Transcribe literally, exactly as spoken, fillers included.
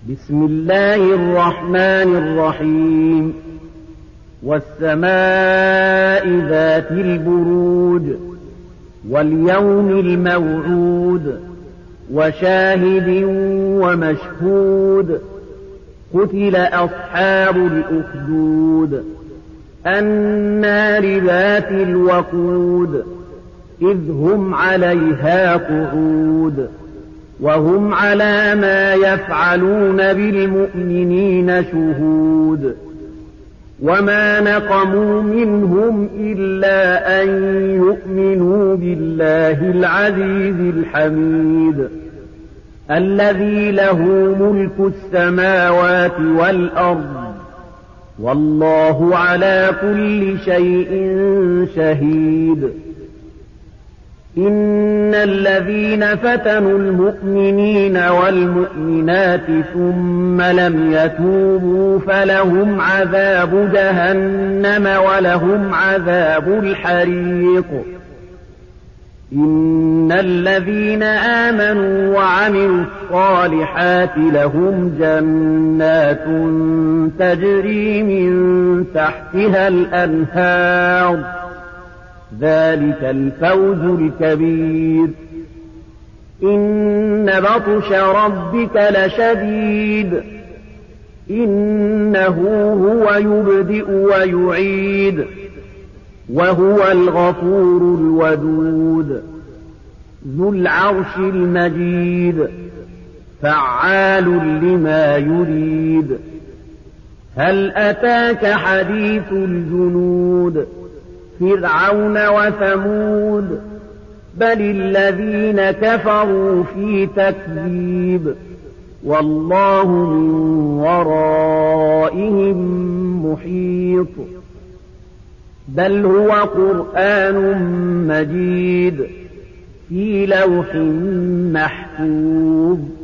بسم الله الرحمن الرحيم والسماء ذات البروج واليوم الموعود وشاهد ومشهود قتل أصحاب الأخدود النار ذات الوقود إذ هم عليها قعود وهم على ما يفعلون بالمؤمنين شهود وما نقموا منهم إلا أن يؤمنوا بالله العزيز الحميد الذي له ملك السماوات والأرض والله على كل شيء شهيد إن الذين فتنوا المؤمنين والمؤمنات ثم لم يتوبوا فلهم عذاب جهنم ولهم عذاب الحريق إن الذين آمنوا وعملوا الصالحات لهم جنات تجري من تحتها الأنهار ذلك الفوز الكبير إن بطش ربك لشديد إنه هو يبدئ ويعيد وهو الغفور الودود ذو العرش المجيد فعال لما يريد هل أتاك حديث الجنود فرعون وثمود بل الذين كفروا في تكذيب والله من ورائهم محيط بل هو قرآن مجيد في لوح محفوظ